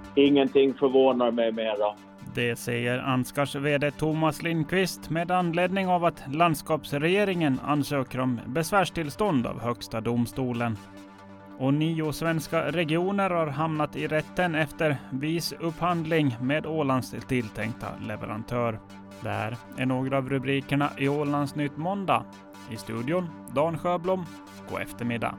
Ingenting förvånar mig mera. Det säger Ansgars vd Thomas Lindqvist med anledning av att landskapsregeringen ansöker om besvärstillstånd av Högsta domstolen. Och 9 svenska regioner har hamnat i rätten efter viss upphandling med Ålands tilltänkta leverantör. Det här är några av rubrikerna i Ålandsnytt måndag. I studion Dan Sjöblom, god eftermiddag.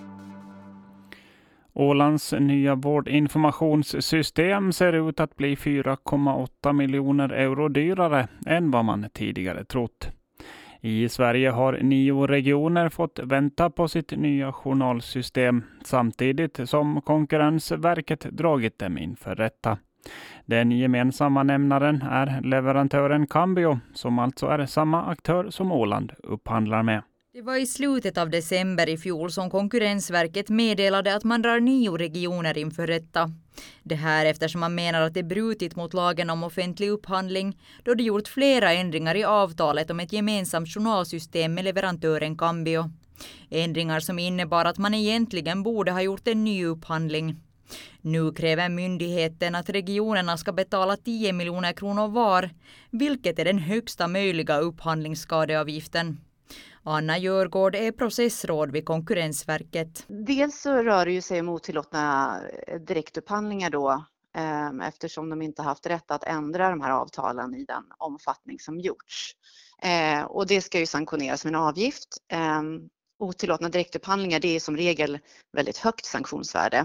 Ålands nya vårdinformationssystem ser ut att bli 4,8 miljoner euro dyrare än vad man tidigare trott. I Sverige har 9 regioner fått vänta på sitt nya journalsystem samtidigt som Konkurrensverket dragit dem inför rätta. Den gemensamma nämnaren är leverantören Cambio som alltså är samma aktör som Åland upphandlar med. Det var i slutet av december i fjol som Konkurrensverket meddelade att man drar 9 regioner inför rätta. Det här eftersom man menar att det brutit mot lagen om offentlig upphandling då det gjort flera ändringar i avtalet om ett gemensamt journalsystem med leverantören Cambio. Ändringar som innebar att man egentligen borde ha gjort en ny upphandling. Nu kräver myndigheten att regionerna ska betala 10 miljoner kronor var, vilket är den högsta möjliga upphandlingsskadeavgiften. Anna Jörgård är processråd vid Konkurrensverket. Dels så rör det ju sig om otillåtna direktupphandlingar då, eftersom de inte haft rätt att ändra de här avtalen i den omfattning som gjorts. Och det ska ju sanktioneras med en avgift. Otillåtna direktupphandlingar, det är som regel väldigt högt sanktionsvärde.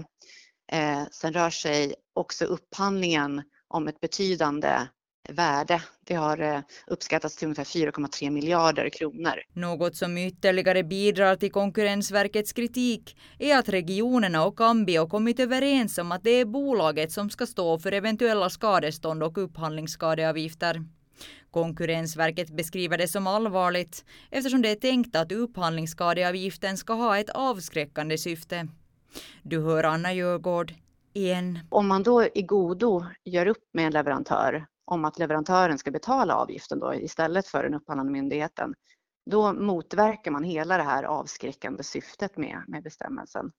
Sen rör sig också upphandlingen om ett betydande värde. Det har uppskattats till ungefär 4,3 miljarder kronor. Något som ytterligare bidrar till Konkurrensverkets kritik är att regionerna och Cambio kommit överens om att det är bolaget som ska stå för eventuella skadestånd och upphandlingsskadeavgifter. Konkurrensverket beskriver det som allvarligt eftersom det är tänkt att upphandlingsskadeavgiften ska ha ett avskräckande syfte. Du hör Anna Jörgård igen. Om man då i godo gör upp med en leverantör om att leverantören ska betala avgiften då istället för den upphandlande myndigheten, då motverkar man hela det här avskräckande syftet med bestämmelsen.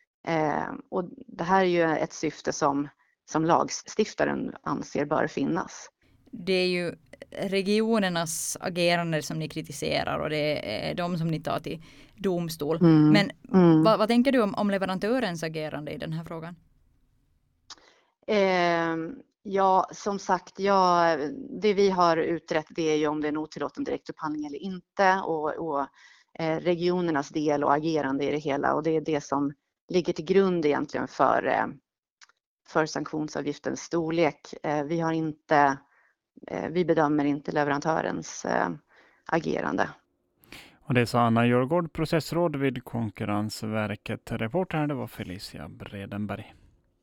Och det här är ju ett syfte som lagstiftaren anser bör finnas. Det är ju regionernas agerande som ni kritiserar och det är de som ni tar till domstol. Men vad tänker du om leverantörens agerande i den här frågan? Ja, som sagt, det vi har utrett det är ju om det är en otillåten direktupphandling eller inte och regionernas del och agerande i det hela, och det är det som ligger till grund egentligen för sanktionsavgiftens storlek. Vi bedömer inte leverantörens agerande. Och det sa Anna Jörgård, processråd vid Konkurrensverket. Reporter det var Felicia Bredenberg.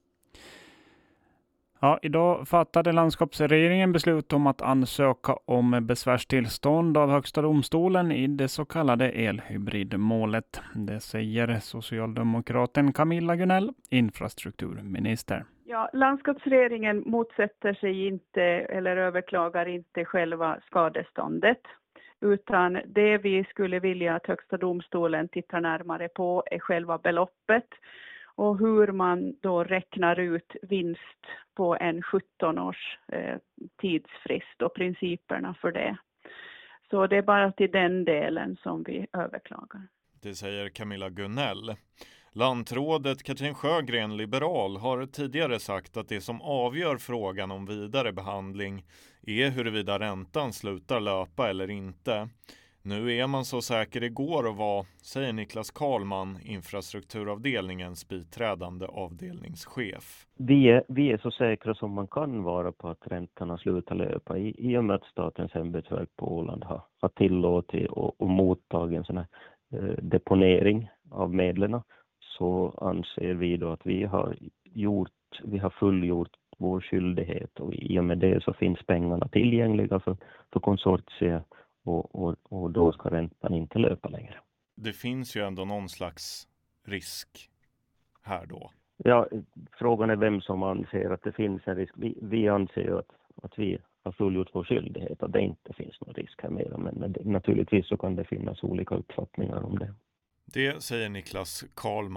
Ja, idag fattade landskapsregeringen beslut om att ansöka om besvärstillstånd av Högsta domstolen i det så kallade elhybridmålet. Det säger socialdemokraten Camilla Gunnell, infrastrukturminister. Ja, landskapsregeringen motsätter sig inte eller överklagar inte själva skadeståndet, utan det vi skulle vilja att Högsta domstolen tittar närmare på är själva beloppet och hur man då räknar ut vinst på en 17-års tidsfrist och principerna för det. Så det är bara till den delen som vi överklagar. Det säger Camilla Gunnell. Lantrådet Katrin Sjögren, liberal, har tidigare sagt att det som avgör frågan om vidare behandling är huruvida räntan slutar löpa eller inte. Nu är man så säker igår och var, säger Niklas Karlman, infrastrukturavdelningens biträdande avdelningschef. Vi är så säkra som man kan vara på att räntorna slutar löpa i och med att Statens ämbetsverk på Åland har tillåtit och mottagit en sån här deponering av medlen, så anser vi då att vi har fullgjort vår skyldighet, och i och med det så finns pengarna tillgängliga för konsortiet och då ska räntan inte löpa längre. Det finns ju ändå någon slags risk här då. Ja, frågan är vem som anser att det finns en risk. Vi anser ju att vi har fullgjort vår skyldighet och det inte finns någon risk här mer. Men naturligtvis så kan det finnas olika uppfattningar om det. Det säger Niklas Karlman.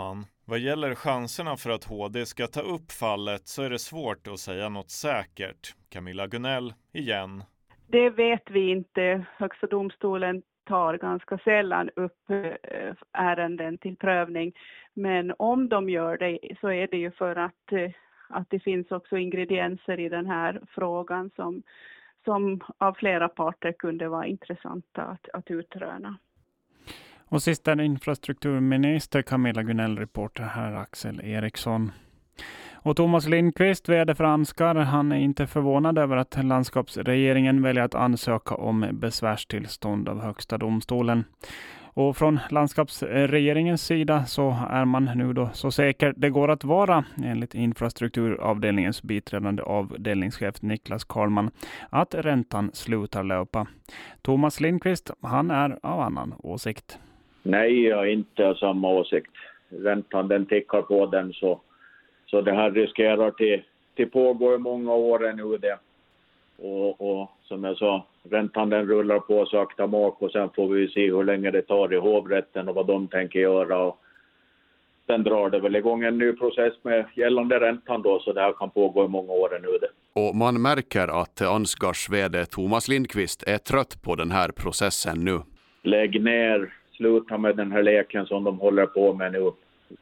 Vad gäller chanserna för att HD ska ta upp fallet så är det svårt att säga något säkert. Camilla Gunnell igen. Det vet vi inte. Högsta domstolen tar ganska sällan upp ärenden till prövning. Men om de gör det så är det ju för att det finns också ingredienser i den här frågan som av flera parter kunde vara intressanta att utröna. Och sist är infrastrukturminister Camilla Gunnell, reporter här Axel Eriksson. Och Thomas Lindqvist, vd för Ansgar, han är inte förvånad över att landskapsregeringen väljer att ansöka om besvärstillstånd av Högsta domstolen. Och från landskapsregeringens sida så är man nu då så säker det går att vara, enligt infrastrukturavdelningens biträdande avdelningschef Niklas Karlman, att räntan slutar löpa. Thomas Lindqvist, han är av annan åsikt. Nej, jag är inte av samma åsikt. Räntan den tickar på den så det här riskerar till pågå i många år nu det. Och som jag sa, räntan den rullar på sakta mak och sen får vi se hur länge det tar i hovrätten och vad de tänker göra. Och sen drar det väl igång en ny process med gällande räntan då, så det här kan pågå i många år nu det. Och man märker att Ansgars vd Thomas Lindqvist är trött på den här processen nu. Lägg ner, sluta med den här leken som de håller på med nu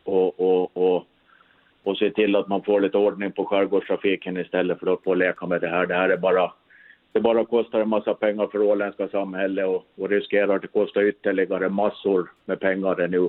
och se till att man får lite ordning på skärgårdstrafiken istället för att leka med det här. Det här är bara kostar en massa pengar för åländska samhälle och riskerar att kosta ytterligare massor med pengar nu.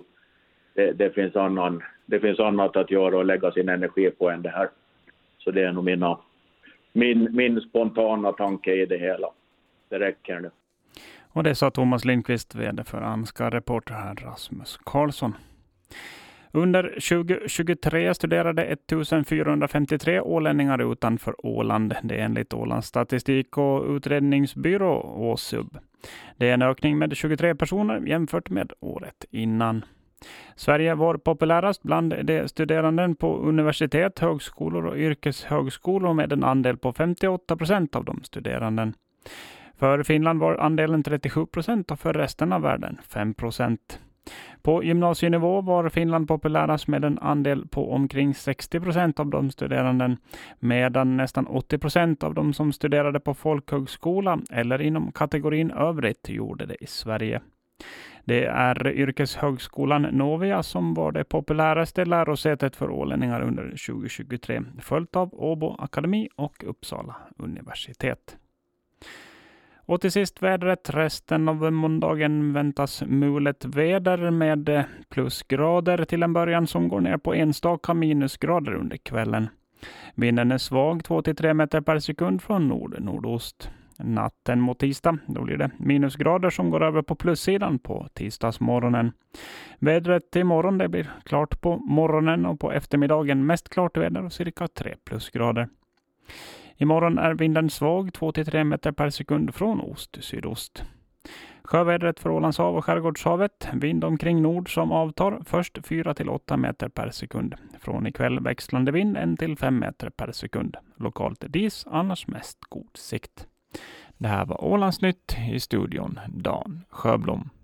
Det finns annat att göra och lägga sin energi på än det här. Så det är nog min spontana tanke i det hela. Det räcker nu. Och det sa Thomas Lindqvist, vd för Ansgar, reporter här Rasmus Karlsson. Under 2023 studerade 1453 ålänningar utanför Åland. Det är enligt Ålands statistik- och utredningsbyrå ÅSUB. Det är en ökning med 23 personer jämfört med året innan. Sverige var populärast bland de studerande på universitet, högskolor och yrkeshögskolor med en andel på 58% av de studerande. För Finland var andelen 37% och för resten av världen 5%. På gymnasienivå var Finland populärast med en andel på omkring 60% av de studerande, medan nästan 80% av de som studerade på folkhögskola eller inom kategorin övrigt gjorde det i Sverige. Det är yrkeshögskolan Novia som var det populäraste lärosätet för ålänningar under 2023, följt av Åbo Akademi och Uppsala universitet. Och till sist vädret. Resten av måndagen väntas mulet väder med plusgrader till en början som går ner på enstaka minusgrader under kvällen. Vinden är svag 2-3 meter per sekund från nord-nordost. Natten mot tisdag, då blir det minusgrader som går över på plussidan på tisdagsmorgonen. Vädret imorgon, det blir klart på morgonen och på eftermiddagen mest klart väder och cirka 3 plusgrader. Imorgon är vinden svag 2-3 meter per sekund från ost till sydost. Sjövädret för Ålandshav och Skärgårdshavet. Vind omkring nord som avtar. Först 4-8 meter per sekund. Från ikväll växlande vind 1-5 meter per sekund. Lokalt dis, annars mest god sikt. Det här var Ålandsnytt, i studion Dan Sjöblom.